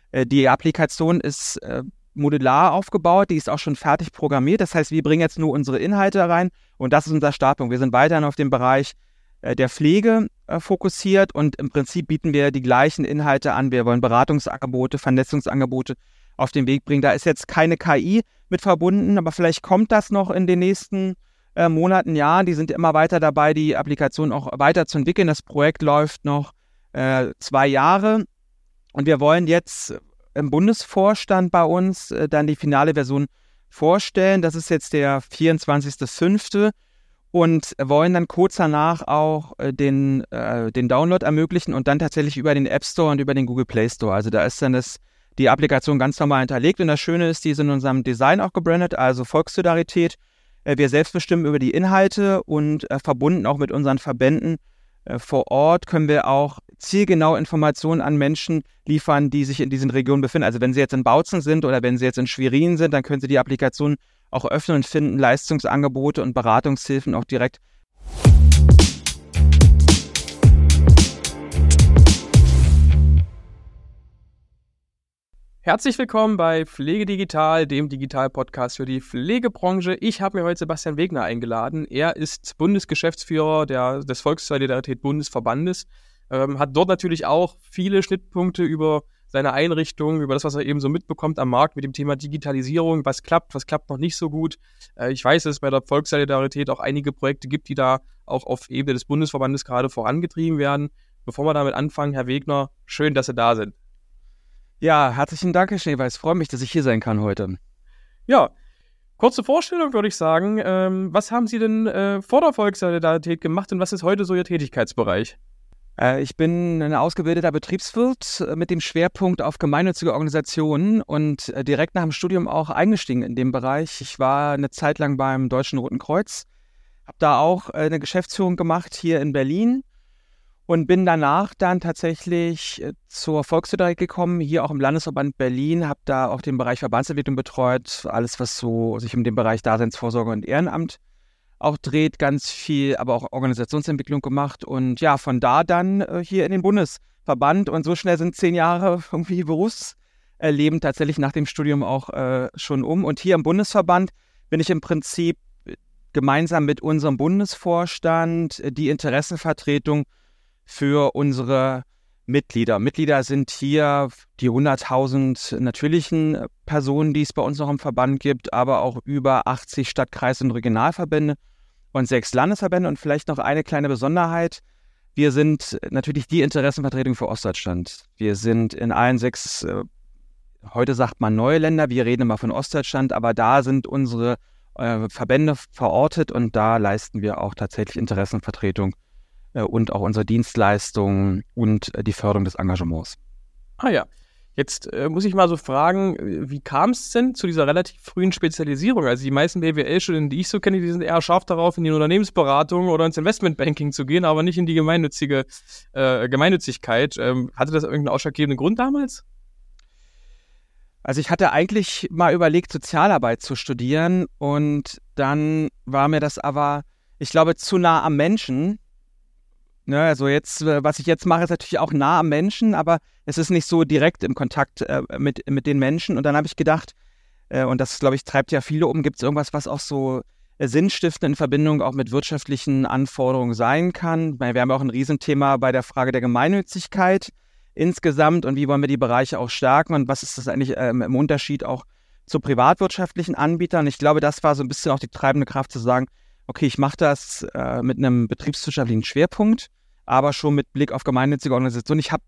Die Applikation ist modular aufgebaut, die ist auch schon fertig programmiert. Das heißt, wir bringen jetzt nur unsere Inhalte rein und das ist unser Startpunkt. Wir sind weiterhin auf dem Bereich der Pflege fokussiert und im Prinzip bieten wir die gleichen Inhalte an. Wir wollen Beratungsangebote, Vernetzungsangebote auf den Weg bringen. Da ist jetzt keine KI mit verbunden, aber vielleicht kommt das noch in den nächsten Monaten, Jahren. Die sind immer weiter dabei, die Applikation auch weiterzuentwickeln. Das Projekt läuft noch 2 Jahre und wir wollen jetzt im Bundesvorstand bei uns dann die finale Version vorstellen. Das ist jetzt der 24.05. und wollen dann kurz danach auch den Download ermöglichen und dann tatsächlich über den App Store und über den Google Play Store. Also da ist dann die Applikation ganz normal hinterlegt und das Schöne ist, die ist in unserem Design auch gebrandet, also Volkssolidarität. Wir selbst bestimmen über die Inhalte und verbunden auch mit unseren Verbänden vor Ort können wir auch zielgenaue Informationen an Menschen liefern, die sich in diesen Regionen befinden. Also wenn Sie jetzt in Bautzen sind oder wenn Sie jetzt in Schwerin sind, dann können Sie die Applikation auch öffnen und finden Leistungsangebote und Beratungshilfen auch direkt. Herzlich willkommen bei Pflege Digital, dem Digital-Podcast für die Pflegebranche. Ich habe mir heute Sebastian Wegner eingeladen. Er ist Bundesgeschäftsführer des Volkssolidarität-Bundesverbandes, hat dort natürlich auch viele Schnittpunkte über seine Einrichtung, über das, was er eben so mitbekommt am Markt mit dem Thema Digitalisierung, was klappt noch nicht so gut. Ich weiß, dass es bei der Volkssolidarität auch einige Projekte gibt, die da auch auf Ebene des Bundesverbandes gerade vorangetrieben werden. Bevor wir damit anfangen, Herr Wegner, schön, dass Sie da sind. Ja, herzlichen Dank, Herr Schneeweiß. Ich freue mich, dass ich hier sein kann heute. Ja, kurze Vorstellung würde ich sagen. Was haben Sie denn vor der Volkssolidarität gemacht und was ist heute so Ihr Tätigkeitsbereich? Ich bin ein ausgebildeter Betriebswirt mit dem Schwerpunkt auf gemeinnützige Organisationen und direkt nach dem Studium auch eingestiegen in dem Bereich. Ich war eine Zeit lang beim Deutschen Roten Kreuz, habe da auch eine Geschäftsführung gemacht hier in Berlin und bin danach dann tatsächlich zur Volkssolidarität gekommen, hier auch im Landesverband Berlin, habe da auch den Bereich Verbandsentwicklung betreut, alles was so sich um den Bereich Daseinsvorsorge und Ehrenamt auch dreht, ganz viel, aber auch Organisationsentwicklung gemacht und ja, von da dann hier in den Bundesverband und so schnell sind 10 Jahre irgendwie Berufsleben tatsächlich nach dem Studium auch schon um und hier im Bundesverband bin ich im Prinzip gemeinsam mit unserem Bundesvorstand die Interessenvertretung für unsere Mitglieder. Mitglieder sind hier die 100.000 natürlichen Personen, die es bei uns noch im Verband gibt, aber auch über 80 Stadt-, Kreis- und Regionalverbände und 6 Landesverbände. Und vielleicht noch eine kleine Besonderheit. Wir sind natürlich die Interessenvertretung für Ostdeutschland. Wir sind in allen 6, heute sagt man neue Länder, wir reden immer von Ostdeutschland, aber da sind unsere Verbände verortet und da leisten wir auch tatsächlich Interessenvertretung und auch unsere Dienstleistungen und die Förderung des Engagements. Ah ja, jetzt muss ich mal so fragen, wie kam es denn zu dieser relativ frühen Spezialisierung? Also die meisten BWL-Studenten, die ich so kenne, die sind eher scharf darauf, in die Unternehmensberatung oder ins Investmentbanking zu gehen, aber nicht in die Gemeinnützigkeit. Hatte das irgendeinen ausschlaggebenden Grund damals? Also ich hatte eigentlich mal überlegt, Sozialarbeit zu studieren und dann war mir das aber, ich glaube, zu nah am Menschen. Ne, also jetzt, was ich jetzt mache, ist natürlich auch nah am Menschen, aber es ist nicht so direkt im Kontakt mit den Menschen. Und dann habe ich gedacht, und das, glaube ich, treibt ja viele um, gibt es irgendwas, was auch so sinnstiftend in Verbindung auch mit wirtschaftlichen Anforderungen sein kann. Wir haben ja auch ein Riesenthema bei der Frage der Gemeinnützigkeit insgesamt und wie wollen wir die Bereiche auch stärken und was ist das eigentlich im Unterschied auch zu privatwirtschaftlichen Anbietern. Ich glaube, das war so ein bisschen auch die treibende Kraft zu sagen, okay, ich mache das mit einem betriebswirtschaftlichen Schwerpunkt, aber schon mit Blick auf gemeinnützige Organisationen. Ich habe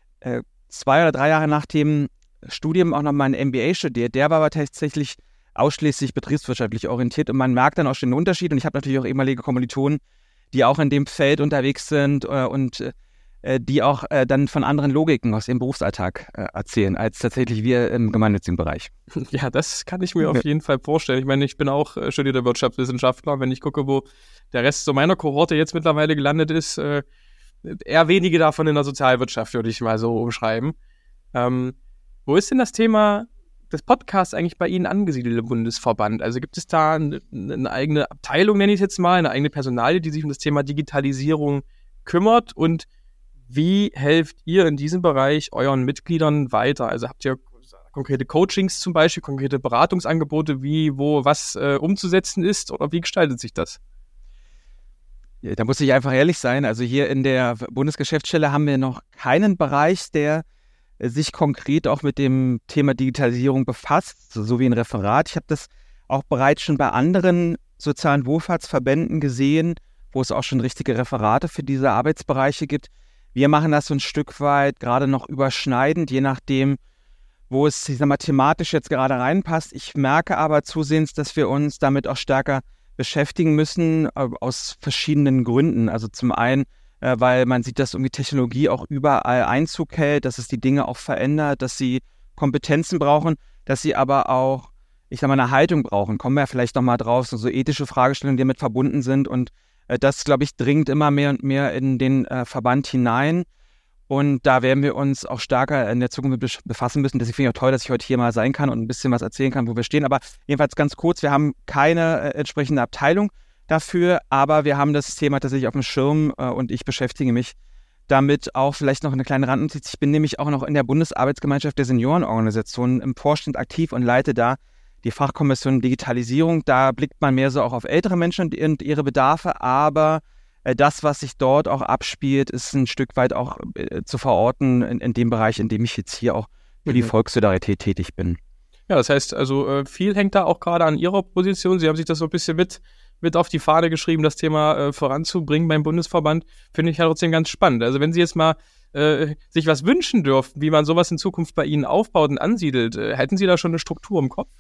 2 oder 3 Jahre nach dem Studium auch noch meinen MBA studiert. Der war aber tatsächlich ausschließlich betriebswirtschaftlich orientiert und man merkt dann auch schon den Unterschied. Und ich habe natürlich auch ehemalige Kommilitonen, die auch in dem Feld unterwegs sind und die auch dann von anderen Logiken aus ihrem Berufsalltag erzählen, als tatsächlich wir im gemeinnützigen Bereich. Ja, das kann ich mir auf jeden Fall vorstellen. Ich meine, ich bin auch studierter Wirtschaftswissenschaftler. Wenn ich gucke, wo der Rest so meiner Kohorte jetzt mittlerweile gelandet ist, eher wenige davon in der Sozialwirtschaft, würde ich mal so umschreiben. Wo ist denn das Thema des Podcasts eigentlich bei Ihnen angesiedelt im Bundesverband? Also gibt es da eine eigene Abteilung, nenne ich es jetzt mal, eine eigene Personalie, die sich um das Thema Digitalisierung kümmert? Und Wie helft ihr in diesem Bereich euren Mitgliedern weiter? Also habt ihr konkrete Coachings zum Beispiel, konkrete Beratungsangebote, wie, wo, was umzusetzen ist, oder wie gestaltet sich das? Ja, da muss ich einfach ehrlich sein. Also hier in der Bundesgeschäftsstelle haben wir noch keinen Bereich, der sich konkret auch mit dem Thema Digitalisierung befasst, so wie ein Referat. Ich habe das auch bereits schon bei anderen sozialen Wohlfahrtsverbänden gesehen, wo es auch schon richtige Referate für diese Arbeitsbereiche gibt. Wir machen das so ein Stück weit gerade noch überschneidend, je nachdem, wo es, ich sag mal, thematisch jetzt gerade reinpasst. Ich merke aber zusehends, dass wir uns damit auch stärker beschäftigen müssen, aus verschiedenen Gründen. Also zum einen, weil man sieht, dass irgendwie Technologie auch überall Einzug hält, dass es die Dinge auch verändert, dass sie Kompetenzen brauchen, dass sie aber auch, ich sag mal, eine Haltung brauchen. Kommen wir vielleicht nochmal drauf, so ethische Fragestellungen, die damit verbunden sind. Und das, glaube ich, dringt immer mehr und mehr in den Verband hinein. Und da werden wir uns auch stärker in der Zukunft befassen müssen. Deswegen finde ich auch toll, dass ich heute hier mal sein kann und ein bisschen was erzählen kann, wo wir stehen. Aber jedenfalls ganz kurz, wir haben keine entsprechende Abteilung dafür, aber wir haben das Thema tatsächlich auf dem Schirm und ich beschäftige mich damit auch. Vielleicht noch eine kleine Randnotiz. Ich bin nämlich auch noch in der Bundesarbeitsgemeinschaft der Seniorenorganisationen im Vorstand aktiv und leite da die Fachkommission Digitalisierung. Da blickt man mehr so auch auf ältere Menschen und ihre Bedarfe, aber das, was sich dort auch abspielt, ist ein Stück weit auch zu verorten in dem Bereich, in dem ich jetzt hier auch für die Volkssolidarität tätig bin. Ja, das heißt also, viel hängt da auch gerade an Ihrer Position. Sie haben sich das so ein bisschen mit auf die Fahne geschrieben, das Thema voranzubringen beim Bundesverband. Finde ich ja trotzdem ganz spannend. Also wenn Sie jetzt mal sich was wünschen dürften, wie man sowas in Zukunft bei Ihnen aufbaut und ansiedelt, hätten Sie da schon eine Struktur im Kopf?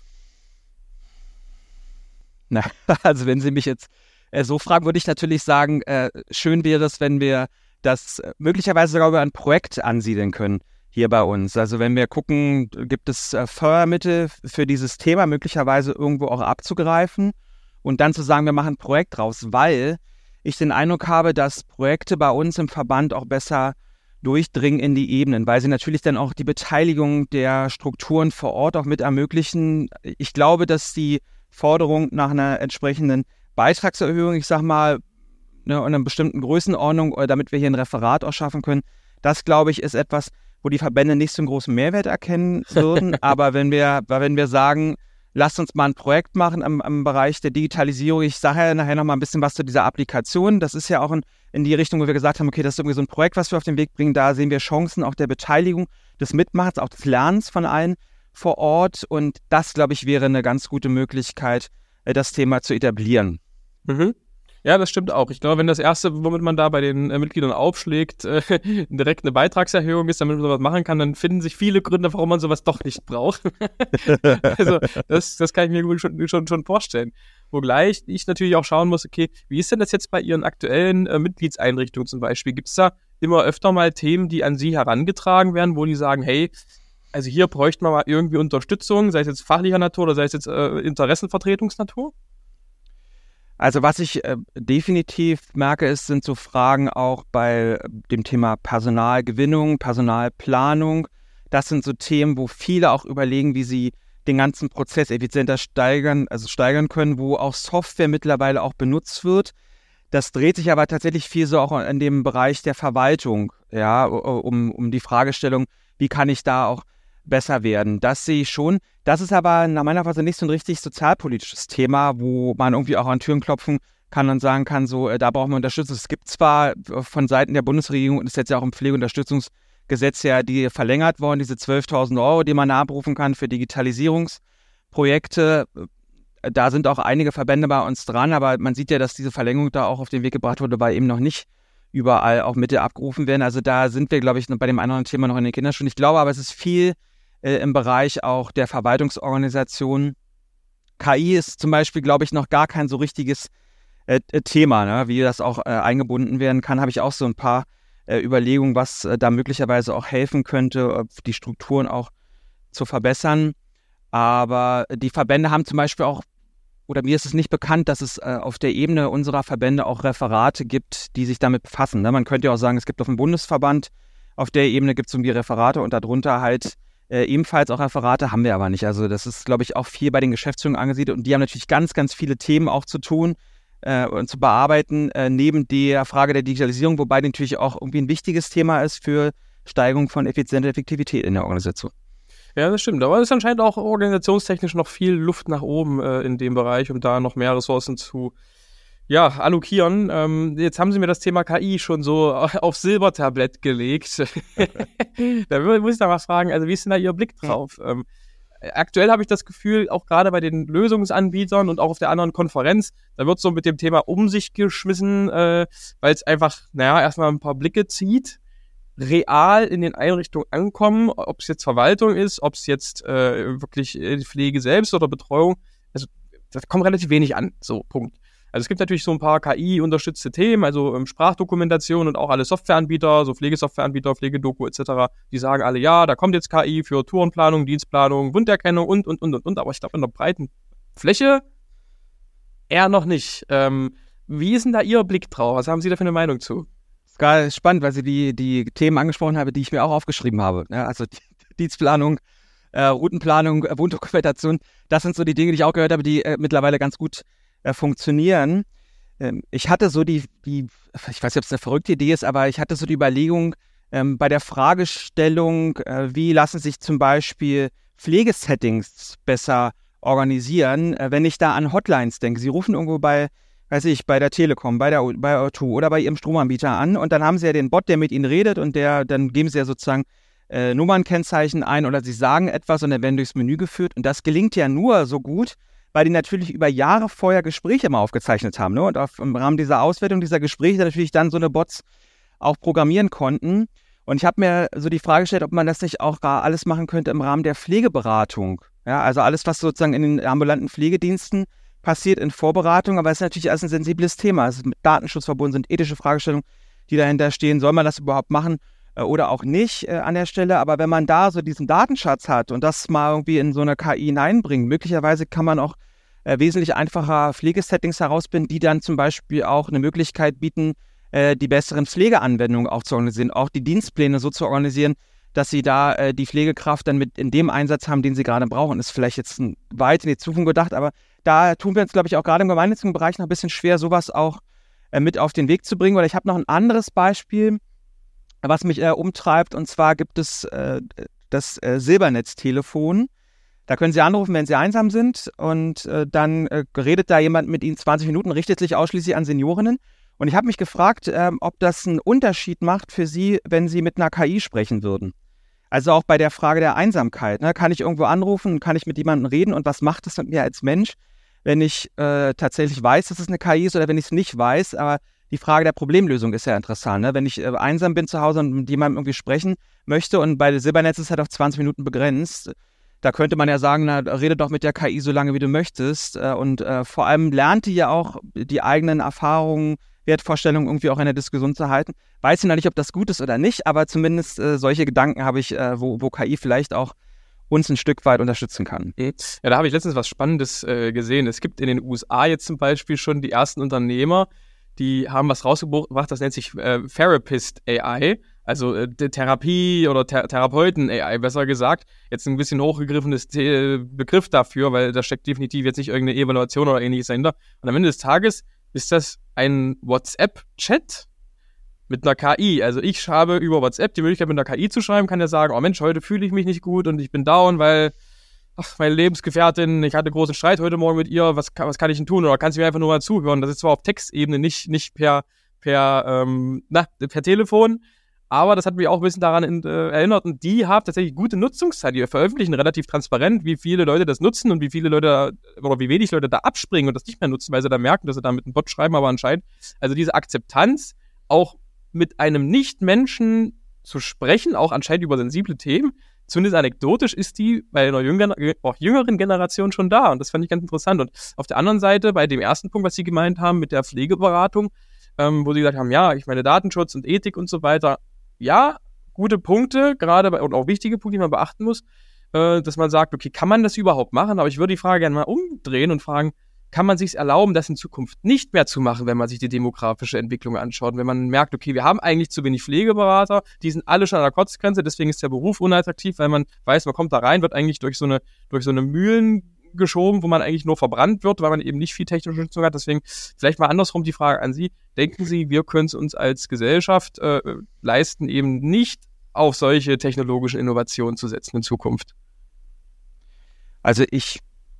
Na, also wenn Sie mich jetzt so fragen, würde ich natürlich sagen, schön wäre es, wenn wir das möglicherweise sogar über ein Projekt ansiedeln können hier bei uns. Also wenn wir gucken, gibt es Fördermittel für dieses Thema möglicherweise irgendwo auch abzugreifen und dann zu sagen, wir machen ein Projekt draus, weil ich den Eindruck habe, dass Projekte bei uns im Verband auch besser durchdringen in die Ebenen, weil sie natürlich dann auch die Beteiligung der Strukturen vor Ort auch mit ermöglichen. Ich glaube, dass die Forderung nach einer entsprechenden Beitragserhöhung, ich sag mal, in einer bestimmten Größenordnung, damit wir hier ein Referat auch schaffen können, das, glaube ich, ist etwas, wo die Verbände nicht so einen großen Mehrwert erkennen würden. Aber wenn wir sagen, lasst uns mal ein Projekt machen am Bereich der Digitalisierung, ich sage ja nachher noch mal ein bisschen was zu dieser Applikation, das ist ja auch in die Richtung, wo wir gesagt haben, okay, das ist irgendwie so ein Projekt, was wir auf den Weg bringen, da sehen wir Chancen auch der Beteiligung, des Mitmachens, auch des Lernens von allen vor Ort und das, glaube ich, wäre eine ganz gute Möglichkeit, das Thema zu etablieren. Mhm. Ja, das stimmt auch. Ich glaube, wenn das Erste, womit man da bei den Mitgliedern aufschlägt, direkt eine Beitragserhöhung ist, damit man sowas machen kann, dann finden sich viele Gründe, warum man sowas doch nicht braucht. Also das kann ich mir schon vorstellen. Wogleich ich natürlich auch schauen muss, okay, wie ist denn das jetzt bei Ihren aktuellen Mitgliedseinrichtungen zum Beispiel? Gibt es da immer öfter mal Themen, die an Sie herangetragen werden, wo die sagen, hey, also hier bräuchten wir mal irgendwie Unterstützung, sei es jetzt fachlicher Natur oder sei es jetzt Interessenvertretungsnatur? Also was ich definitiv merke, sind so Fragen auch bei dem Thema Personalgewinnung, Personalplanung. Das sind so Themen, wo viele auch überlegen, wie sie den ganzen Prozess effizienter steigern können, wo auch Software mittlerweile auch benutzt wird. Das dreht sich aber tatsächlich viel so auch in dem Bereich der Verwaltung, ja, um die Fragestellung, wie kann ich da auch besser werden. Das sehe ich schon. Das ist aber nach meiner Weise nicht so ein richtig sozialpolitisches Thema, wo man irgendwie auch an Türen klopfen kann und sagen kann, so, da brauchen wir Unterstützung. Es gibt zwar von Seiten der Bundesregierung, und ist jetzt ja auch im Pflegeunterstützungsgesetz ja die verlängert worden, diese 12.000 Euro, die man abrufen kann für Digitalisierungsprojekte. Da sind auch einige Verbände bei uns dran, aber man sieht ja, dass diese Verlängerung da auch auf den Weg gebracht wurde, weil eben noch nicht überall auch Mittel abgerufen werden. Also da sind wir, glaube ich, bei dem anderen Thema noch in den Kinderschuhen. Ich glaube aber, es ist viel im Bereich auch der Verwaltungsorganisation. KI ist zum Beispiel, glaube ich, noch gar kein so richtiges Thema, ne? Wie das auch eingebunden werden kann, habe ich auch so ein paar Überlegungen, was da möglicherweise auch helfen könnte, die Strukturen auch zu verbessern. Aber die Verbände haben zum Beispiel auch, oder mir ist es nicht bekannt, dass es auf der Ebene unserer Verbände auch Referate gibt, die sich damit befassen. Ne? Man könnte ja auch sagen, es gibt auf dem Bundesverband, auf der Ebene gibt es irgendwie Referate und darunter halt ebenfalls auch Referate, haben wir aber nicht. Also das ist, glaube ich, auch viel bei den Geschäftsführungen angesiedelt und die haben natürlich ganz, ganz viele Themen auch zu tun. und zu bearbeiten, neben der Frage der Digitalisierung, wobei die natürlich auch irgendwie ein wichtiges Thema ist für Steigerung von Effizienz und Effektivität in der Organisation. Ja, das stimmt. Aber es ist anscheinend auch organisationstechnisch noch viel Luft nach oben in dem Bereich, um da noch mehr Ressourcen zu allokieren. Jetzt haben Sie mir das Thema KI schon so aufs Silbertablett gelegt. Da muss ich da mal fragen, also wie ist denn da Ihr Blick drauf? Aktuell habe ich das Gefühl, auch gerade bei den Lösungsanbietern und auch auf der anderen Konferenz, da wird so mit dem Thema um sich geschmissen, weil es einfach, erstmal ein paar Blicke zieht, real in den Einrichtungen ankommen, ob es jetzt Verwaltung ist, ob es jetzt wirklich die Pflege selbst oder Betreuung, also das kommt relativ wenig an, so, Punkt. Also es gibt natürlich so ein paar KI-unterstützte Themen, also Sprachdokumentation und auch alle Softwareanbieter, so Pflegesoftwareanbieter, Pflegedoku etc., die sagen alle, ja, da kommt jetzt KI für Tourenplanung, Dienstplanung, Wunderkennung und. Aber ich glaube, in der breiten Fläche eher noch nicht. Wie ist denn da Ihr Blick drauf? Was haben Sie da für eine Meinung zu? Das ist gerade spannend, weil Sie die Themen angesprochen haben, die ich mir auch aufgeschrieben habe. Ja, also die Dienstplanung, Routenplanung, Wohndokumentation, das sind so die Dinge, die ich auch gehört habe, die mittlerweile ganz gut funktionieren. Ich hatte so ich weiß nicht, ob es eine verrückte Idee ist, aber ich hatte so die Überlegung, bei der Fragestellung, wie lassen sich zum Beispiel Pflegesettings besser organisieren, wenn ich da an Hotlines denke. Sie rufen irgendwo bei der Telekom, bei O2 oder bei Ihrem Stromanbieter an und dann haben Sie ja den Bot, der mit Ihnen redet und dann geben Sie ja sozusagen Nummernkennzeichen ein oder Sie sagen etwas und dann werden durchs Menü geführt und das gelingt ja nur so gut, weil die natürlich über Jahre vorher Gespräche mal aufgezeichnet haben, ne? Und im Rahmen dieser Auswertung dieser Gespräche natürlich dann so eine Bots auch programmieren konnten. Und ich habe mir so die Frage gestellt, ob man das nicht auch gar alles machen könnte im Rahmen der Pflegeberatung. Ja, also alles, was sozusagen in den ambulanten Pflegediensten passiert in Vorberatung, aber es ist natürlich alles ein sensibles Thema. Es ist mit Datenschutz verbunden, sind ethische Fragestellungen, die dahinter stehen. Soll man das überhaupt machen oder auch nicht an der Stelle? Aber wenn man da so diesen Datenschatz hat und das mal irgendwie in so eine KI hineinbringt, möglicherweise kann man auch wesentlich einfacher Pflegesettings herausbinden, die dann zum Beispiel auch eine Möglichkeit bieten, die besseren Pflegeanwendungen auch zu organisieren, auch die Dienstpläne so zu organisieren, dass sie da die Pflegekraft dann mit in dem Einsatz haben, den sie gerade brauchen. Ist vielleicht jetzt weit in die Zukunft gedacht, aber da tun wir uns, glaube ich, auch gerade im gemeinnützigen Bereich noch ein bisschen schwer, sowas auch mit auf den Weg zu bringen. Oder ich habe noch ein anderes Beispiel, was mich umtreibt, und zwar gibt es das Silbernetztelefon. Da können Sie anrufen, wenn Sie einsam sind und dann redet da jemand mit Ihnen 20 Minuten, richtet sich ausschließlich an Seniorinnen. Und ich habe mich gefragt, ob das einen Unterschied macht für Sie, wenn Sie mit einer KI sprechen würden. Also auch bei der Frage der Einsamkeit. Ne? Kann ich irgendwo anrufen, kann ich mit jemandem reden und was macht das mit mir als Mensch, wenn ich tatsächlich weiß, dass es eine KI ist oder wenn ich es nicht weiß. Aber die Frage der Problemlösung ist ja interessant. Ne? Wenn ich einsam bin zu Hause und mit jemandem irgendwie sprechen möchte und bei Silbernetz ist halt auf 20 Minuten begrenzt, da könnte man ja sagen, na, rede doch mit der KI so lange, wie du möchtest. Und vor allem lernt die ja auch die eigenen Erfahrungen, Wertvorstellungen irgendwie auch in der Diskussion zu halten. Weiß ich noch nicht, ob das gut ist oder nicht, aber zumindest solche Gedanken habe ich, wo KI vielleicht auch uns ein Stück weit unterstützen kann. Ja, da habe ich letztens was Spannendes gesehen. Es gibt in den USA jetzt zum Beispiel schon die ersten Unternehmer, die haben was rausgebracht, das nennt sich Therapist AI. Also Therapie oder Therapeuten-AI, besser gesagt. Jetzt ein bisschen hochgegriffenes Begriff dafür, weil da steckt definitiv jetzt nicht irgendeine Evaluation oder ähnliches dahinter. Und am Ende des Tages ist das ein WhatsApp-Chat mit einer KI. Also ich habe über WhatsApp die Möglichkeit, mit einer KI zu schreiben, kann ja sagen, oh Mensch, heute fühle ich mich nicht gut und ich bin down, weil meine Lebensgefährtin, ich hatte großen Streit heute Morgen mit ihr, was kann ich denn tun? Oder kann sie mir einfach nur mal zuhören? Das ist zwar auf Textebene, nicht per Telefon, aber das hat mich auch ein bisschen daran erinnert und die haben tatsächlich gute Nutzungszeit. Die veröffentlichen relativ transparent, wie viele Leute das nutzen und wie wenig Leute da abspringen und das nicht mehr nutzen, weil sie da merken, dass sie da mit einem Bot schreiben, aber anscheinend, also diese Akzeptanz, auch mit einem Nicht-Menschen zu sprechen, auch anscheinend über sensible Themen, zumindest anekdotisch ist die bei einer jüngeren Generation schon da und das fand ich ganz interessant. Und auf der anderen Seite, bei dem ersten Punkt, was Sie gemeint haben mit der Pflegeberatung, wo Sie gesagt haben, ja, ich meine Datenschutz und Ethik und so weiter, ja, gute Punkte, und auch wichtige Punkte, die man beachten muss, dass man sagt, okay, kann man das überhaupt machen? Aber ich würde die Frage gerne mal umdrehen und fragen, kann man sich erlauben, das in Zukunft nicht mehr zu machen, wenn man sich die demografische Entwicklung anschaut? Wenn man merkt, okay, wir haben eigentlich zu wenig Pflegeberater, die sind alle schon an der Kotzgrenze, deswegen ist der Beruf unattraktiv, weil man weiß, man kommt da rein, wird eigentlich durch so eine geschoben, wo man eigentlich nur verbrannt wird, weil man eben nicht viel technische Nutzung hat. Deswegen vielleicht mal andersrum die Frage an Sie. Denken Sie, wir können es uns als Gesellschaft leisten, eben nicht auf solche technologischen Innovationen zu setzen in Zukunft? Also ich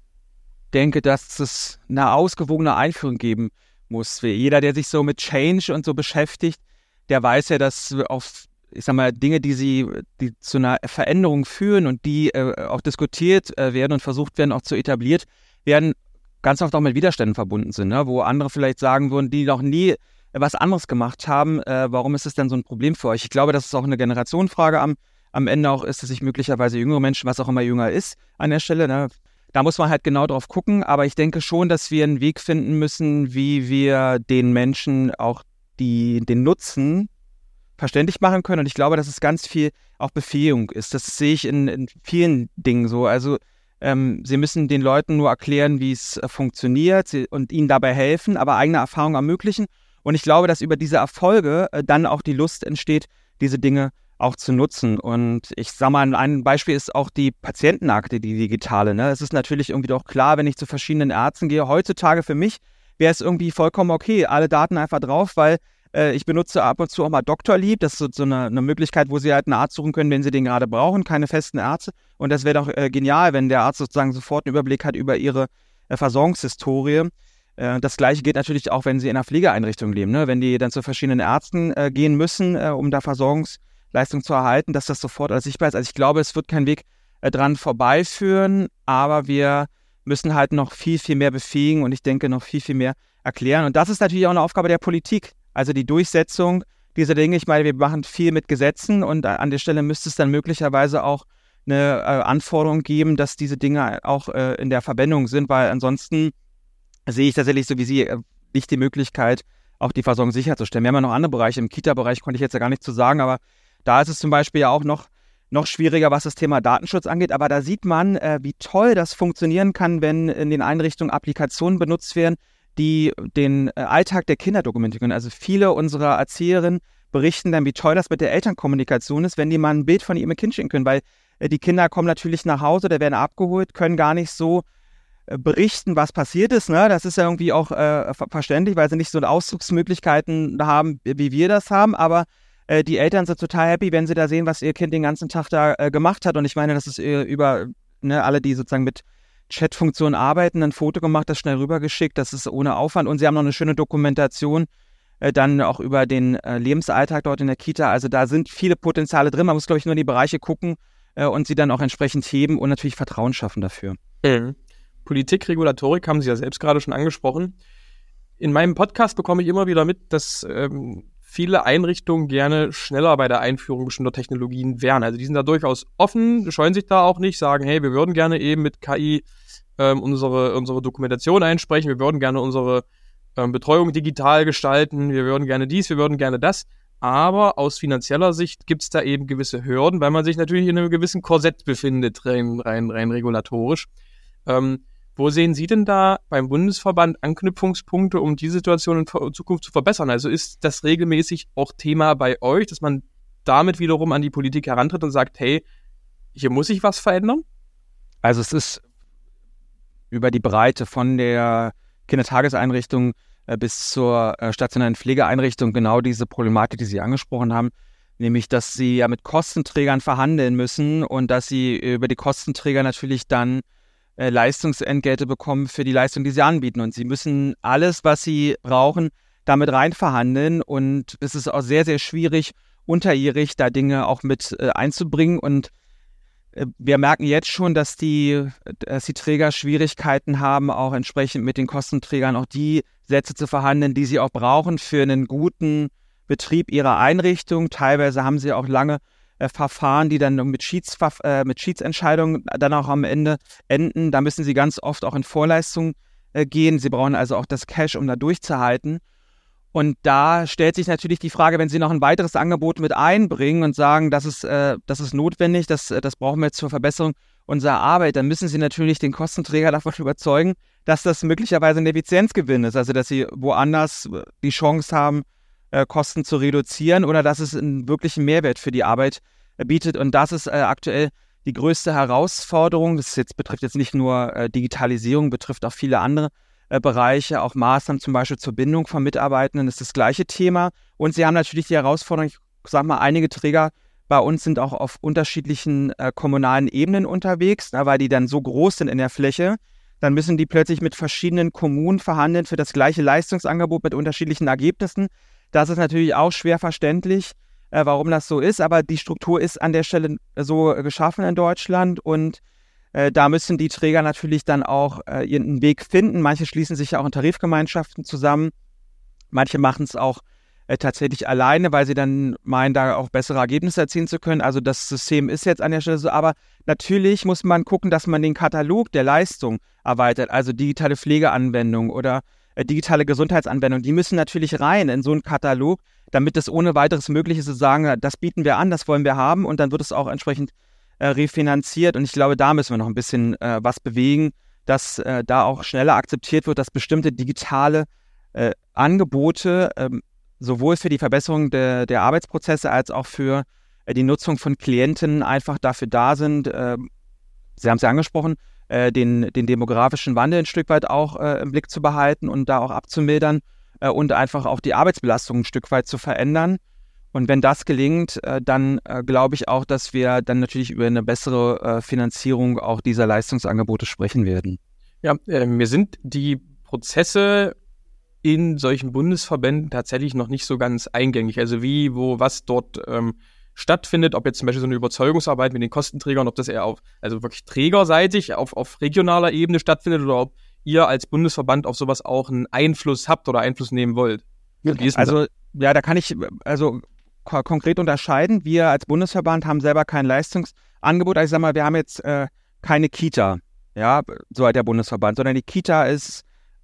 denke, dass es eine ausgewogene Einführung geben muss. Jeder, der sich so mit Change und so beschäftigt, der weiß ja, dass auf, ich sag mal, Dinge, die zu einer Veränderung führen und die auch diskutiert werden und versucht werden, auch zu etabliert werden, ganz oft auch mit Widerständen verbunden sind, ne? Wo andere vielleicht sagen würden, die noch nie was anderes gemacht haben, warum ist es denn so ein Problem für euch? Ich glaube, dass es auch eine Generationenfrage am Ende auch ist, dass sich möglicherweise jüngere Menschen, was auch immer jünger ist, an der Stelle, ne? Da muss man halt genau drauf gucken, aber ich denke schon, dass wir einen Weg finden müssen, wie wir den Menschen auch den Nutzen verständlich machen können. Und ich glaube, dass es ganz viel auch Befähigung ist. Das sehe ich in vielen Dingen so. Also sie müssen den Leuten nur erklären, wie es funktioniert und ihnen dabei helfen, aber eigene Erfahrungen ermöglichen. Und ich glaube, dass über diese Erfolge dann auch die Lust entsteht, diese Dinge auch zu nutzen. Und ich sage mal, ein Beispiel ist auch die Patientenakte, die digitale. Ne? Es ist natürlich irgendwie doch klar, wenn ich zu verschiedenen Ärzten gehe. Heutzutage für mich wäre es irgendwie vollkommen okay, alle Daten einfach drauf, weil ich benutze ab und zu auch mal Doktorlieb. Das ist so eine Möglichkeit, wo Sie halt einen Arzt suchen können, wenn Sie den gerade brauchen, keine festen Ärzte. Und das wäre doch genial, wenn der Arzt sozusagen sofort einen Überblick hat über Ihre Versorgungshistorie. Das Gleiche geht natürlich auch, wenn Sie in einer Pflegeeinrichtung leben. Ne? Wenn die dann zu verschiedenen Ärzten gehen müssen, um da Versorgungsleistung zu erhalten, dass das sofort alles sichtbar ist. Also ich glaube, es wird kein Weg dran vorbeiführen, aber wir müssen halt noch viel, viel mehr befähigen und ich denke noch viel, viel mehr erklären. Und das ist natürlich auch eine Aufgabe der Politik. Also die Durchsetzung dieser Dinge. Ich meine, wir machen viel mit Gesetzen und an der Stelle müsste es dann möglicherweise auch eine Anforderung geben, dass diese Dinge auch in der Verwendung sind, weil ansonsten sehe ich tatsächlich so wie Sie nicht die Möglichkeit, auch die Versorgung sicherzustellen. Wir haben ja noch andere Bereiche. Im Kita-Bereich konnte ich jetzt ja gar nichts zu sagen, aber da ist es zum Beispiel ja auch noch schwieriger, was das Thema Datenschutz angeht. Aber da sieht man, wie toll das funktionieren kann, wenn in den Einrichtungen Applikationen benutzt werden, die den Alltag der Kinder dokumentieren. Also viele unserer Erzieherinnen berichten dann, wie toll das mit der Elternkommunikation ist, wenn die mal ein Bild von ihrem Kind schicken können, weil die Kinder kommen natürlich nach Hause, da werden abgeholt, können gar nicht so berichten, was passiert ist. Ne? Das ist ja irgendwie auch verständlich, weil sie nicht so Ausdrucksmöglichkeiten haben, wie wir das haben, aber die Eltern sind total happy, wenn sie da sehen, was ihr Kind den ganzen Tag da gemacht hat. Und ich meine, das ist über alle, die sozusagen mit Chatfunktionen arbeiten, ein Foto gemacht, das schnell rübergeschickt, das ist ohne Aufwand und sie haben noch eine schöne Dokumentation dann auch über den Lebensalltag dort in der Kita, also da sind viele Potenziale drin, man muss glaube ich nur in die Bereiche gucken und sie dann auch entsprechend heben und natürlich Vertrauen schaffen dafür. Politik, Regulatorik haben Sie ja selbst gerade schon angesprochen. In meinem Podcast bekomme ich immer wieder mit, dass viele Einrichtungen gerne schneller bei der Einführung bestimmter Technologien wären. Also die sind da durchaus offen, scheuen sich da auch nicht, sagen, hey, wir würden gerne eben mit KI unsere Dokumentation einsprechen, wir würden gerne unsere Betreuung digital gestalten, wir würden gerne dies, wir würden gerne das. Aber aus finanzieller Sicht gibt es da eben gewisse Hürden, weil man sich natürlich in einem gewissen Korsett befindet, rein regulatorisch. Wo sehen Sie denn da beim Bundesverband Anknüpfungspunkte, um die Situation in Zukunft zu verbessern? Also ist das regelmäßig auch Thema bei euch, dass man damit wiederum an die Politik herantritt und sagt, hey, hier muss sich was verändern? Also es ist über die Breite von der Kindertageseinrichtung bis zur stationären Pflegeeinrichtung genau diese Problematik, die Sie angesprochen haben, nämlich, dass Sie ja mit Kostenträgern verhandeln müssen und dass Sie über die Kostenträger natürlich dann Leistungsentgelte bekommen für die Leistung, die sie anbieten. Und sie müssen alles, was sie brauchen, damit rein verhandeln. Und es ist auch sehr, sehr schwierig, unterjährig da Dinge auch mit einzubringen. Und wir merken jetzt schon, dass die Träger Schwierigkeiten haben, auch entsprechend mit den Kostenträgern auch die Sätze zu verhandeln, die sie auch brauchen für einen guten Betrieb ihrer Einrichtung. Teilweise haben sie auch lange Verfahren, die dann mit Schiedsentscheidungen dann auch am Ende enden. Da müssen sie ganz oft auch in Vorleistung gehen. Sie brauchen also auch das Cash, um da durchzuhalten. Und da stellt sich natürlich die Frage, wenn Sie noch ein weiteres Angebot mit einbringen und sagen, das ist notwendig, das brauchen wir jetzt zur Verbesserung unserer Arbeit, dann müssen Sie natürlich den Kostenträger davon überzeugen, dass das möglicherweise ein Effizienzgewinn ist. Also dass Sie woanders die Chance haben, Kosten zu reduzieren oder dass es einen wirklichen Mehrwert für die Arbeit bietet. Und das ist aktuell die größte Herausforderung. Betrifft jetzt nicht nur Digitalisierung, betrifft auch viele andere Bereiche, auch Maßnahmen zum Beispiel zur Bindung von Mitarbeitenden, ist das gleiche Thema. Und sie haben natürlich die Herausforderung, ich sage mal, einige Träger bei uns sind auch auf unterschiedlichen kommunalen Ebenen unterwegs, weil die dann so groß sind in der Fläche. Dann müssen die plötzlich mit verschiedenen Kommunen verhandeln für das gleiche Leistungsangebot mit unterschiedlichen Ergebnissen. Das ist natürlich auch schwer verständlich, warum das so ist, aber die Struktur ist an der Stelle so geschaffen in Deutschland und da müssen die Träger natürlich dann auch ihren Weg finden. Manche schließen sich ja auch in Tarifgemeinschaften zusammen, manche machen es auch tatsächlich alleine, weil sie dann meinen, da auch bessere Ergebnisse erzielen zu können. Also das System ist jetzt an der Stelle so, aber natürlich muss man gucken, dass man den Katalog der Leistung erweitert, also digitale Pflegeanwendungen oder digitale Gesundheitsanwendungen, die müssen natürlich rein in so einen Katalog, damit es ohne weiteres möglich ist zu sagen, das bieten wir an, das wollen wir haben und dann wird es auch entsprechend refinanziert und ich glaube, da müssen wir noch ein bisschen was bewegen, dass da auch schneller akzeptiert wird, dass bestimmte digitale Angebote sowohl für die Verbesserung der Arbeitsprozesse als auch für die Nutzung von Klienten einfach dafür da sind, Sie haben es ja angesprochen, den demografischen Wandel ein Stück weit auch im Blick zu behalten und da auch abzumildern und einfach auch die Arbeitsbelastung ein Stück weit zu verändern. Und wenn das gelingt, dann glaube ich auch, dass wir dann natürlich über eine bessere Finanzierung auch dieser Leistungsangebote sprechen werden. Ja, mir sind die Prozesse in solchen Bundesverbänden tatsächlich noch nicht so ganz eingängig. Also wie, wo, was dort stattfindet, ob jetzt zum Beispiel so eine Überzeugungsarbeit mit den Kostenträgern, ob das eher also wirklich trägerseitig auf regionaler Ebene stattfindet oder ob ihr als Bundesverband auf sowas auch einen Einfluss habt oder Einfluss nehmen wollt. Also, ja, da kann ich konkret unterscheiden. Wir als Bundesverband haben selber kein Leistungsangebot. Also ich sag mal, wir haben jetzt keine Kita, ja, so halt der Bundesverband, sondern die Kita ist,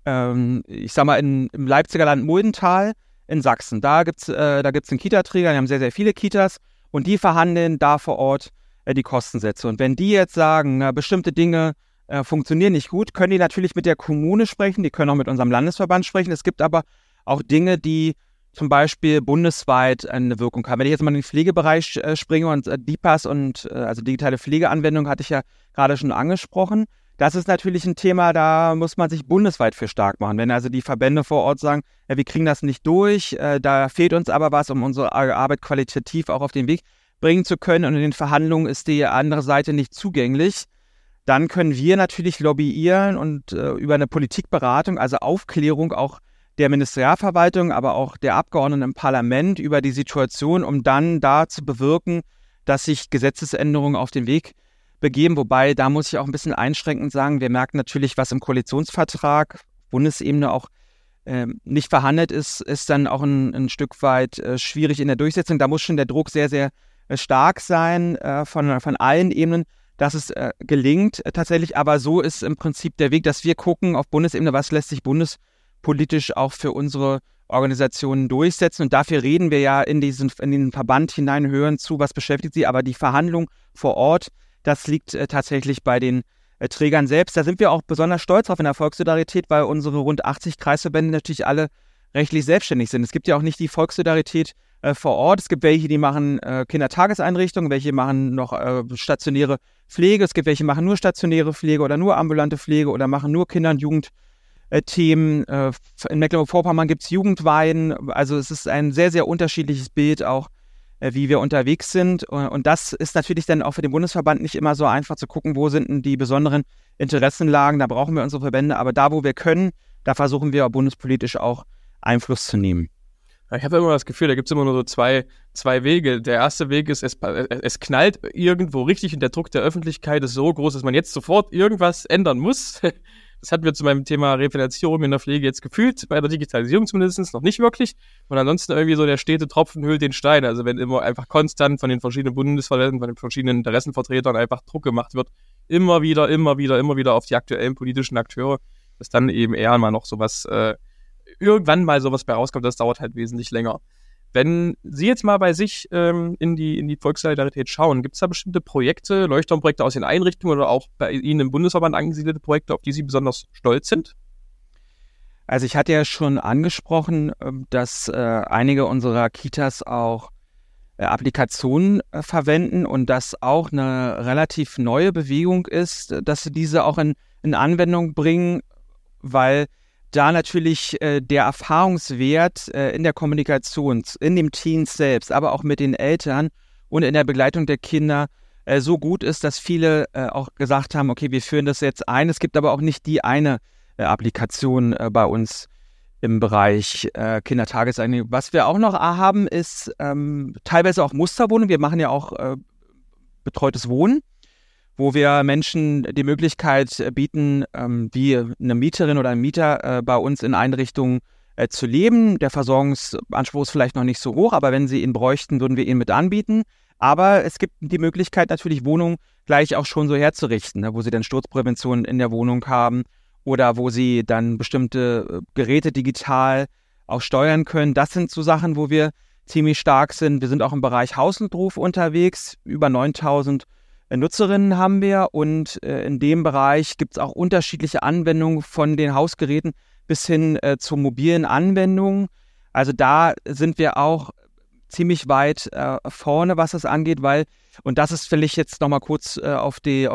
ich sag mal, im Leipziger Land Muldental in Sachsen. Da gibt's einen Kita-Träger, die haben sehr, sehr viele Kitas und die verhandeln da vor Ort die Kostensätze. Und wenn die jetzt sagen, bestimmte Dinge funktionieren nicht gut, können die natürlich mit der Kommune sprechen, die können auch mit unserem Landesverband sprechen. Es gibt aber auch Dinge, die zum Beispiel bundesweit eine Wirkung haben. Wenn ich jetzt mal in den Pflegebereich springe und DiPAS und also digitale Pflegeanwendung hatte ich ja gerade schon angesprochen, das ist natürlich ein Thema, da muss man sich bundesweit für stark machen. Wenn also die Verbände vor Ort sagen, ja, wir kriegen das nicht durch, da fehlt uns aber was, um unsere Arbeit qualitativ auch auf den Weg bringen zu können und in den Verhandlungen ist die andere Seite nicht zugänglich, dann können wir natürlich lobbyieren und über eine Politikberatung, also Aufklärung auch der Ministerialverwaltung, aber auch der Abgeordneten im Parlament über die Situation, um dann da zu bewirken, dass sich Gesetzesänderungen auf den Weg begeben. Wobei, da muss ich auch ein bisschen einschränkend sagen, wir merken natürlich, was im Koalitionsvertrag Bundesebene auch nicht verhandelt ist, ist dann auch ein Stück weit schwierig in der Durchsetzung. Da muss schon der Druck sehr, sehr stark sein von allen Ebenen, dass es gelingt tatsächlich. Aber so ist im Prinzip der Weg, dass wir gucken auf Bundesebene, was lässt sich bundespolitisch auch für unsere Organisationen durchsetzen. Und dafür reden wir ja in den Verband hinein, hören zu, was beschäftigt sie. Aber die Verhandlung vor Ort, das liegt tatsächlich bei den Trägern selbst. Da sind wir auch besonders stolz drauf in der Volkssolidarität, weil unsere rund 80 Kreisverbände natürlich alle rechtlich selbstständig sind. Es gibt ja auch nicht die Volkssolidarität vor Ort. Es gibt welche, die machen Kindertageseinrichtungen, welche machen noch stationäre Pflege. Es gibt welche, die machen nur stationäre Pflege oder nur ambulante Pflege oder machen nur Kinder- und Jugendthemen. In Mecklenburg-Vorpommern gibt es Jugendweihen. Also es ist ein sehr, sehr unterschiedliches Bild auch, wie wir unterwegs sind. Und das ist natürlich dann auch für den Bundesverband nicht immer so einfach zu gucken, wo sind denn die besonderen Interessenlagen. Da brauchen wir unsere Verbände. Aber da, wo wir können, da versuchen wir bundespolitisch auch Einfluss zu nehmen. Ich habe immer das Gefühl, da gibt es immer nur so zwei Wege. Der erste Weg ist, es knallt irgendwo richtig und der Druck der Öffentlichkeit ist so groß, dass man jetzt sofort irgendwas ändern muss. Das hatten wir zu meinem Thema Refinanzierung in der Pflege jetzt gefühlt, bei der Digitalisierung zumindest noch nicht wirklich. Und ansonsten irgendwie so der stete Tropfen höhlt den Stein. Also wenn immer einfach konstant von den verschiedenen Bundesverbänden, von den verschiedenen Interessenvertretern einfach Druck gemacht wird, immer wieder auf die aktuellen politischen Akteure, dass dann eben eher mal noch sowas, irgendwann mal sowas bei rauskommt, das dauert halt wesentlich länger. Wenn Sie jetzt mal bei sich in die Volkssolidarität schauen, gibt es da bestimmte Projekte, Leuchtturmprojekte aus den Einrichtungen oder auch bei Ihnen im Bundesverband angesiedelte Projekte, auf die Sie besonders stolz sind? Also ich hatte ja schon angesprochen, dass einige unserer Kitas auch Applikationen verwenden und das auch eine relativ neue Bewegung ist, dass sie diese auch in Anwendung bringen, weil da natürlich der Erfahrungswert in der Kommunikation, in dem Teens selbst, aber auch mit den Eltern und in der Begleitung der Kinder so gut ist, dass viele auch gesagt haben, okay, wir führen das jetzt ein. Es gibt aber auch nicht die eine Applikation bei uns im Bereich Kindertageseinrichtung. Was wir auch noch haben, ist teilweise auch Musterwohnung. Wir machen ja auch betreutes Wohnen, wo wir Menschen die Möglichkeit bieten, wie eine Mieterin oder ein Mieter bei uns in Einrichtungen zu leben. Der Versorgungsanspruch ist vielleicht noch nicht so hoch, aber wenn sie ihn bräuchten, würden wir ihn mit anbieten. Aber es gibt die Möglichkeit natürlich, Wohnungen gleich auch schon so herzurichten, ne, wo sie dann Sturzprävention in der Wohnung haben oder wo sie dann bestimmte Geräte digital auch steuern können. Das sind so Sachen, wo wir ziemlich stark sind. Wir sind auch im Bereich Hausnotruf unterwegs. Über 9.000 Nutzerinnen haben wir und in dem Bereich gibt es auch unterschiedliche Anwendungen von den Hausgeräten bis hin zu mobilen Anwendungen. Also da sind wir auch ziemlich weit vorne, was das angeht, weil, und das ist, wenn ich jetzt nochmal kurz auf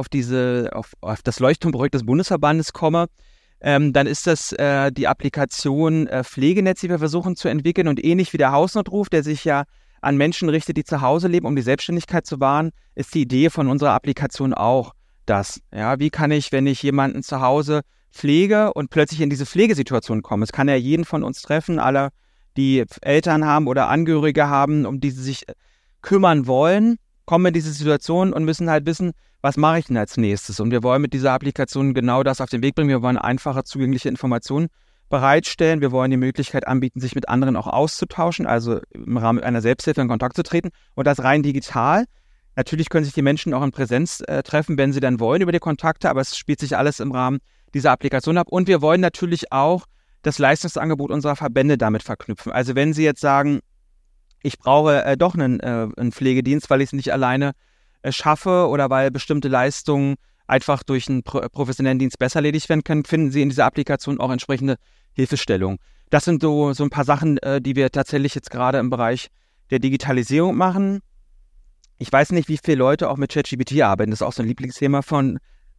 das Leuchtturmprojekt des Bundesverbandes komme, dann ist das die Applikation Pflegenetz, die wir versuchen zu entwickeln und ähnlich wie der Hausnotruf, der sich ja an Menschen richtet, die zu Hause leben, um die Selbstständigkeit zu wahren, ist die Idee von unserer Applikation auch das. Ja, wie kann ich, wenn ich jemanden zu Hause pflege und plötzlich in diese Pflegesituation komme? Es kann ja jeden von uns treffen, alle, die Eltern haben oder Angehörige haben, um die sie sich kümmern wollen, kommen in diese Situation und müssen halt wissen, was mache ich denn als nächstes? Und wir wollen mit dieser Applikation genau das auf den Weg bringen. Wir wollen einfache, zugängliche Informationen bereitstellen. Wir wollen die Möglichkeit anbieten, sich mit anderen auch auszutauschen, also im Rahmen einer Selbsthilfe in Kontakt zu treten und das rein digital. Natürlich können sich die Menschen auch in Präsenz treffen, wenn sie dann wollen über die Kontakte, aber es spielt sich alles im Rahmen dieser Applikation ab. Und wir wollen natürlich auch das Leistungsangebot unserer Verbände damit verknüpfen. Also wenn Sie jetzt sagen, ich brauche doch einen Pflegedienst, weil ich es nicht alleine schaffe oder weil bestimmte Leistungen einfach durch einen professionellen Dienst besser erledigt werden können, finden Sie in dieser Applikation auch entsprechende Hilfestellung. Das sind so ein paar Sachen, die wir tatsächlich jetzt gerade im Bereich der Digitalisierung machen. Ich weiß nicht, wie viele Leute auch mit ChatGPT arbeiten. Das ist auch so ein Lieblingsthema von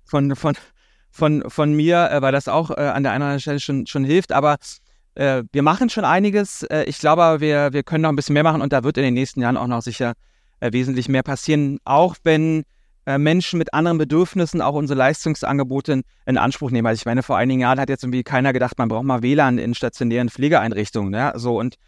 mir, weil das auch an der einen oder anderen Stelle schon hilft. Aber wir machen schon einiges. Ich glaube, wir können noch ein bisschen mehr machen und da wird in den nächsten Jahren auch noch sicher wesentlich mehr passieren, auch wenn Menschen mit anderen Bedürfnissen auch unsere Leistungsangebote in Anspruch nehmen. Also ich meine, vor einigen Jahren hat jetzt irgendwie keiner gedacht, man braucht mal WLAN in stationären Pflegeeinrichtungen. Ja? So, und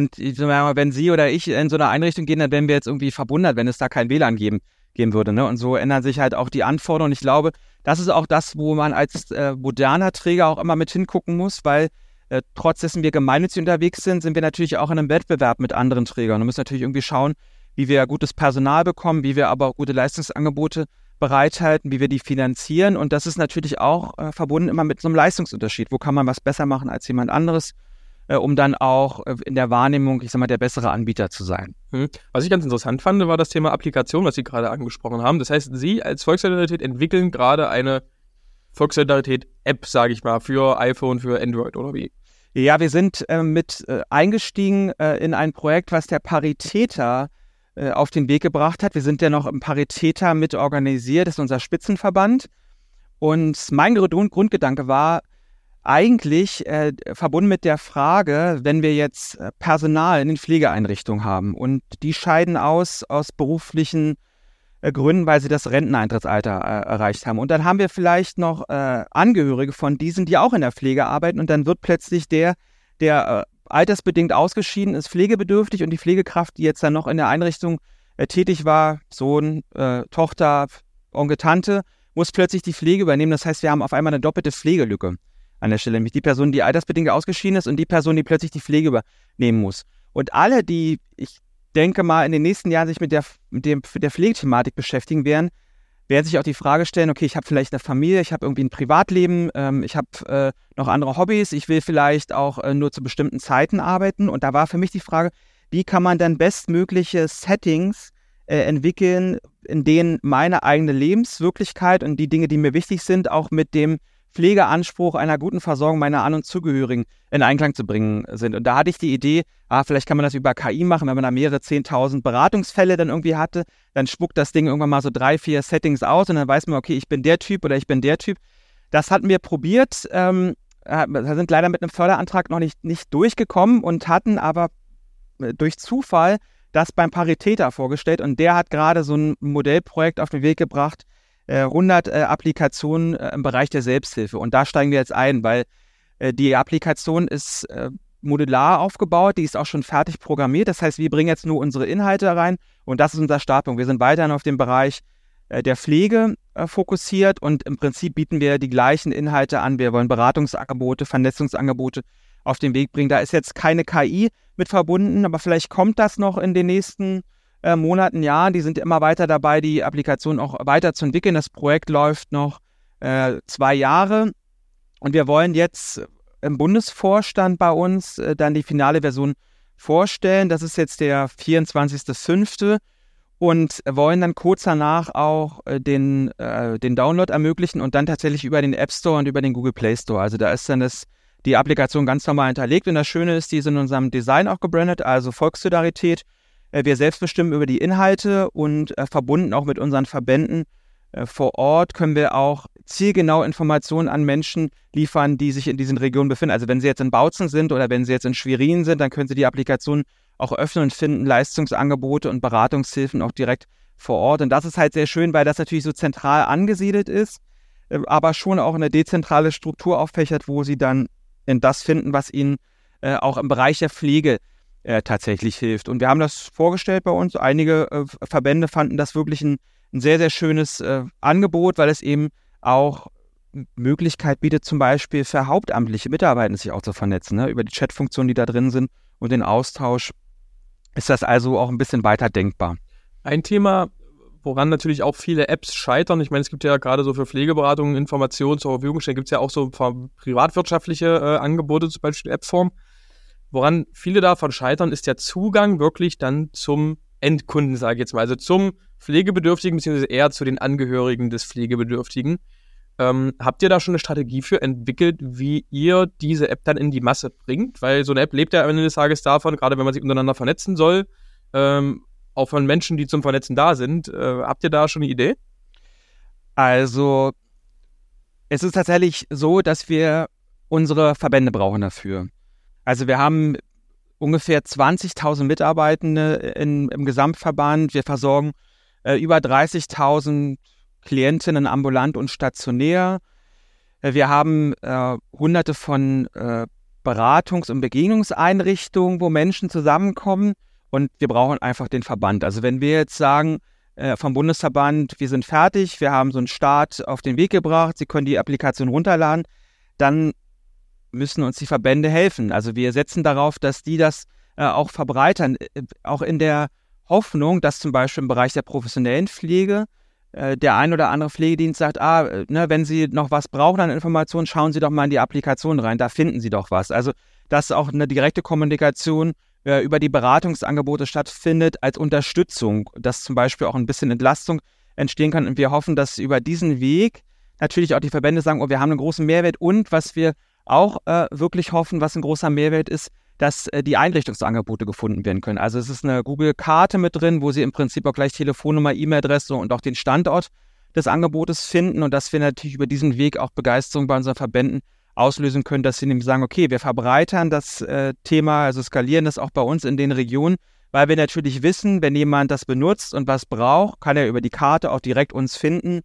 wenn Sie oder ich in so eine Einrichtung gehen, dann wären wir jetzt irgendwie verwundert, wenn es da kein WLAN geben würde. Ne? Und so ändern sich halt auch die Anforderungen. Ich glaube, das ist auch das, wo man als moderner Träger auch immer mit hingucken muss, weil trotz dessen wir gemeinnützig unterwegs sind wir natürlich auch in einem Wettbewerb mit anderen Trägern und müssen natürlich irgendwie schauen, wie wir gutes Personal bekommen, wie wir aber auch gute Leistungsangebote bereithalten, wie wir die finanzieren. Und das ist natürlich auch verbunden immer mit so einem Leistungsunterschied. Wo kann man was besser machen als jemand anderes, um dann auch in der Wahrnehmung, ich sag mal, der bessere Anbieter zu sein. Was ich ganz interessant fand, war das Thema Applikation, was Sie gerade angesprochen haben. Das heißt, Sie als Volkssolidarität entwickeln gerade eine Volkssolidarität-App, sage ich mal, für iPhone, für Android oder wie? Ja, wir sind mit eingestiegen in ein Projekt, was der Paritäter auf den Weg gebracht hat. Wir sind ja noch im Paritäter mit organisiert, das ist unser Spitzenverband. Und mein Grundgedanke war eigentlich verbunden mit der Frage, wenn wir jetzt Personal in den Pflegeeinrichtungen haben und die scheiden aus beruflichen Gründen, weil sie das Renteneintrittsalter erreicht haben. Und dann haben wir vielleicht noch Angehörige von diesen, die auch in der Pflege arbeiten und dann wird plötzlich der altersbedingt ausgeschieden ist, pflegebedürftig und die Pflegekraft, die jetzt dann noch in der Einrichtung tätig war, Sohn, Tochter, Onkel, Tante, muss plötzlich die Pflege übernehmen. Das heißt, wir haben auf einmal eine doppelte Pflegelücke an der Stelle, nämlich die Person, die altersbedingt ausgeschieden ist und die Person, die plötzlich die Pflege übernehmen muss. Und alle, die, ich denke mal, in den nächsten Jahren sich mit der Pflegethematik beschäftigen werden sich auch die Frage stellen, okay, ich habe vielleicht eine Familie, ich habe irgendwie ein Privatleben, ich habe noch andere Hobbys, ich will vielleicht auch nur zu bestimmten Zeiten arbeiten. Und da war für mich die Frage, wie kann man dann bestmögliche Settings entwickeln, in denen meine eigene Lebenswirklichkeit und die Dinge, die mir wichtig sind, auch mit dem Pflegeanspruch einer guten Versorgung meiner An- und Zugehörigen in Einklang zu bringen sind. Und da hatte ich die Idee, vielleicht kann man das über KI machen, wenn man da mehrere 10.000 Beratungsfälle dann irgendwie hatte, dann spuckt das Ding irgendwann mal so 3, 4 Settings aus und dann weiß man, okay, ich bin der Typ oder ich bin der Typ. Das hatten wir probiert, sind leider mit einem Förderantrag noch nicht durchgekommen und hatten aber durch Zufall das beim Paritäter vorgestellt und der hat gerade so ein Modellprojekt auf den Weg gebracht, 100 Applikationen im Bereich der Selbsthilfe. Und da steigen wir jetzt ein, weil die Applikation ist modular aufgebaut, die ist auch schon fertig programmiert. Das heißt, wir bringen jetzt nur unsere Inhalte rein und das ist unser Startpunkt. Wir sind weiterhin auf dem Bereich der Pflege fokussiert und im Prinzip bieten wir die gleichen Inhalte an. Wir wollen Beratungsangebote, Vernetzungsangebote auf den Weg bringen. Da ist jetzt keine KI mit verbunden, aber vielleicht kommt das noch in den nächsten Monaten, Jahren. Die sind immer weiter dabei, die Applikation auch weiterzuentwickeln. Das Projekt läuft noch 2 Jahre und wir wollen jetzt im Bundesvorstand bei uns dann die finale Version vorstellen. Das ist jetzt der 24.05. und wollen dann kurz danach auch den Download ermöglichen und dann tatsächlich über den App Store und über den Google Play Store. Also da ist dann die Applikation ganz normal hinterlegt und das Schöne ist, die ist in unserem Design auch gebrandet, also Volkssolidarität. Wir selbst bestimmen über die Inhalte und verbunden auch mit unseren Verbänden vor Ort können wir auch zielgenau Informationen an Menschen liefern, die sich in diesen Regionen befinden. Also wenn Sie jetzt in Bautzen sind oder wenn Sie jetzt in Schwerin sind, dann können Sie die Applikation auch öffnen und finden Leistungsangebote und Beratungshilfen auch direkt vor Ort. Und das ist halt sehr schön, weil das natürlich so zentral angesiedelt ist, aber schon auch eine dezentrale Struktur auffächert, wo Sie dann in das finden, was Ihnen auch im Bereich der Pflege tatsächlich hilft. Und wir haben das vorgestellt bei uns. Einige Verbände fanden das wirklich ein sehr, sehr schönes Angebot, weil es eben auch Möglichkeit bietet, zum Beispiel für hauptamtliche Mitarbeiter sich auch zu vernetzen, ne? Über die Chatfunktionen, die da drin sind und den Austausch ist das also auch ein bisschen weiter denkbar. Ein Thema, woran natürlich auch viele Apps scheitern, ich meine, es gibt ja gerade so für Pflegeberatungen Informationen zur Verfügung stellen, gibt es ja auch so privatwirtschaftliche Angebote, zum Beispiel Appform. Woran viele davon scheitern, ist der Zugang wirklich dann zum Endkunden, sage ich jetzt mal, also zum Pflegebedürftigen, beziehungsweise eher zu den Angehörigen des Pflegebedürftigen. Habt ihr da schon eine Strategie für entwickelt, wie ihr diese App dann in die Masse bringt? Weil so eine App lebt ja am Ende des Tages davon, gerade wenn man sich untereinander vernetzen soll, auch von Menschen, die zum Vernetzen da sind. Habt ihr da schon eine Idee? Also, es ist tatsächlich so, dass wir unsere Verbände brauchen dafür. Also wir haben ungefähr 20.000 Mitarbeitende im Gesamtverband. Wir versorgen über 30.000 Klientinnen ambulant und stationär. Wir haben hunderte von Beratungs- und Begegnungseinrichtungen, wo Menschen zusammenkommen und wir brauchen einfach den Verband. Also wenn wir jetzt sagen vom Bundesverband, wir sind fertig, wir haben so einen Start auf den Weg gebracht, Sie können die Applikation runterladen, dann müssen uns die Verbände helfen. Also wir setzen darauf, dass die das auch verbreitern, auch in der Hoffnung, dass zum Beispiel im Bereich der professionellen Pflege der ein oder andere Pflegedienst sagt, wenn Sie noch was brauchen an Informationen, schauen Sie doch mal in die Applikation rein, da finden Sie doch was. Also dass auch eine direkte Kommunikation über die Beratungsangebote stattfindet als Unterstützung, dass zum Beispiel auch ein bisschen Entlastung entstehen kann und wir hoffen, dass über diesen Weg natürlich auch die Verbände sagen, wir haben einen großen Mehrwert und was wir auch wirklich hoffen, was ein großer Mehrwert ist, dass die Einrichtungsangebote gefunden werden können. Also es ist eine Google-Karte mit drin, wo Sie im Prinzip auch gleich Telefonnummer, E-Mail-Adresse und auch den Standort des Angebotes finden und dass wir natürlich über diesen Weg auch Begeisterung bei unseren Verbänden auslösen können, dass sie nämlich sagen, okay, wir verbreitern das Thema, also skalieren das auch bei uns in den Regionen, weil wir natürlich wissen, wenn jemand das benutzt und was braucht, kann er über die Karte auch direkt uns finden.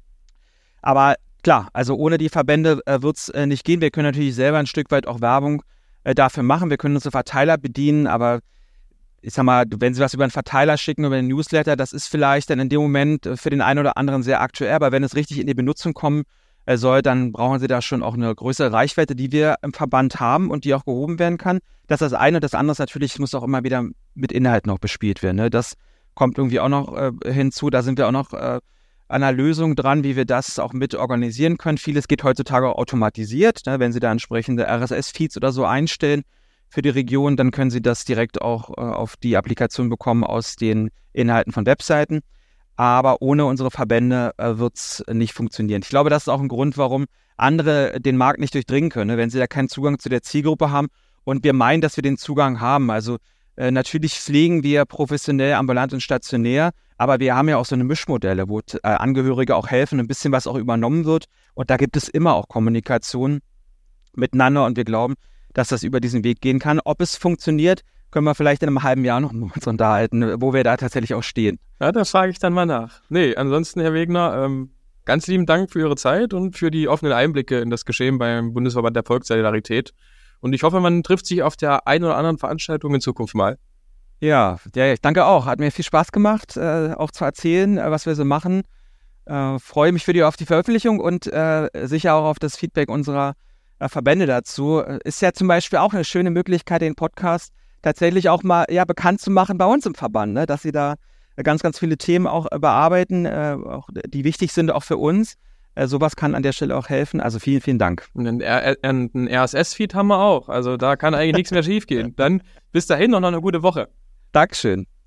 Aber klar, also ohne die Verbände wird es nicht gehen. Wir können natürlich selber ein Stück weit auch Werbung dafür machen. Wir können unsere Verteiler bedienen, aber ich sag mal, wenn Sie was über einen Verteiler schicken, über einen Newsletter, das ist vielleicht dann in dem Moment für den einen oder anderen sehr aktuell, aber wenn es richtig in die Benutzung kommen soll, dann brauchen Sie da schon auch eine größere Reichweite, die wir im Verband haben und die auch gehoben werden kann. Das ist das eine und das andere ist natürlich, muss auch immer wieder mit Inhalten noch bespielt werden. Ne? Das kommt irgendwie auch noch hinzu, da sind wir auch noch an einer Lösung dran, wie wir das auch mit organisieren können. Vieles geht heutzutage auch automatisiert, ne? Wenn Sie da entsprechende RSS-Feeds oder so einstellen für die Region, dann können Sie das direkt auch auf die Applikation bekommen aus den Inhalten von Webseiten. aber ohne unsere Verbände wird es nicht funktionieren. Ich glaube, das ist auch ein Grund, warum andere den Markt nicht durchdringen können, wenn sie da keinen Zugang zu der Zielgruppe haben und wir meinen, dass wir den Zugang haben. Also natürlich pflegen wir professionell, ambulant und stationär, aber wir haben ja auch so eine Mischmodelle, wo Angehörige auch helfen, ein bisschen was auch übernommen wird und da gibt es immer auch Kommunikation miteinander und wir glauben, dass das über diesen Weg gehen kann. Ob es funktioniert, können wir vielleicht in einem halben Jahr noch mit uns unterhalten, wo wir da tatsächlich auch stehen. Ja, da frage ich dann mal nach. Nee, ansonsten, Herr Wegner, ganz lieben Dank für Ihre Zeit und für die offenen Einblicke in das Geschehen beim Bundesverband der Volkssolidarität. Und ich hoffe, man trifft sich auf der einen oder anderen Veranstaltung in Zukunft mal. Ja, ich danke auch. Hat mir viel Spaß gemacht, auch zu erzählen, was wir so machen. Freue mich auf die Veröffentlichung und sicher auch auf das Feedback unserer Verbände dazu. Ist ja zum Beispiel auch eine schöne Möglichkeit, den Podcast tatsächlich auch mal bekannt zu machen bei uns im Verband, ne? Dass sie da ganz, ganz viele Themen auch bearbeiten, auch, die wichtig sind auch für uns. Sowas kann an der Stelle auch helfen. Also vielen, vielen Dank. Und einen RSS-Feed haben wir auch. Also da kann eigentlich nichts mehr schief gehen. Dann bis dahin noch eine gute Woche. Dankeschön.